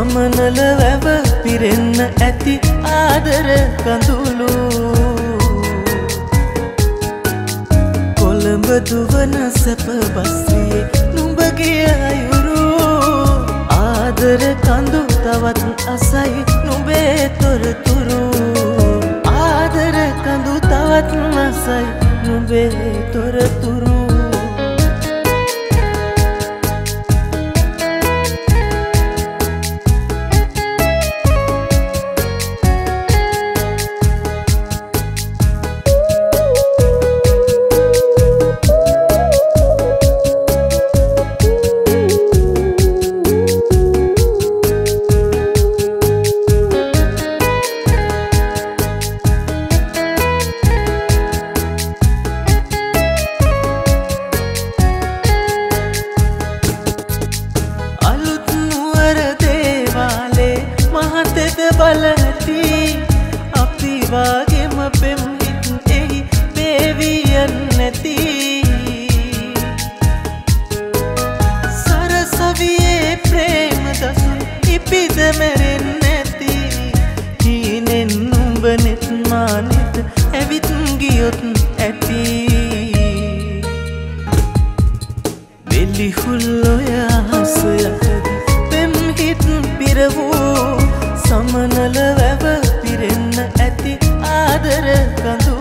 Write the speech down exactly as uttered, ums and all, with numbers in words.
සමනල වැව පිරෙන්න ඇති ආදර කඳුළු කොළඹ දුවන සැප බස්රියේ නුඹගේ අයුරු ආදර කඳු තවත් අසයි නුඹේ තොරතුරු ආදර කඳු තවත් අසයි නුඹේ තොරතුරු බලති අපි වාගේම පෙම් හිත් එහි දේවියන් නැති සරසවියේ ප්‍රේම දසුන් ඉපිද මැරෙන් නැති හීනෙන් නුඹ නෙත් මානෙත් ඇවිත් ගියොත් ඇති වෙලිහුල්ලොය හස යටද පෙම් හිත් පිරවූ සමනල වැව පිරෙන්න ඇති ආදර කඳු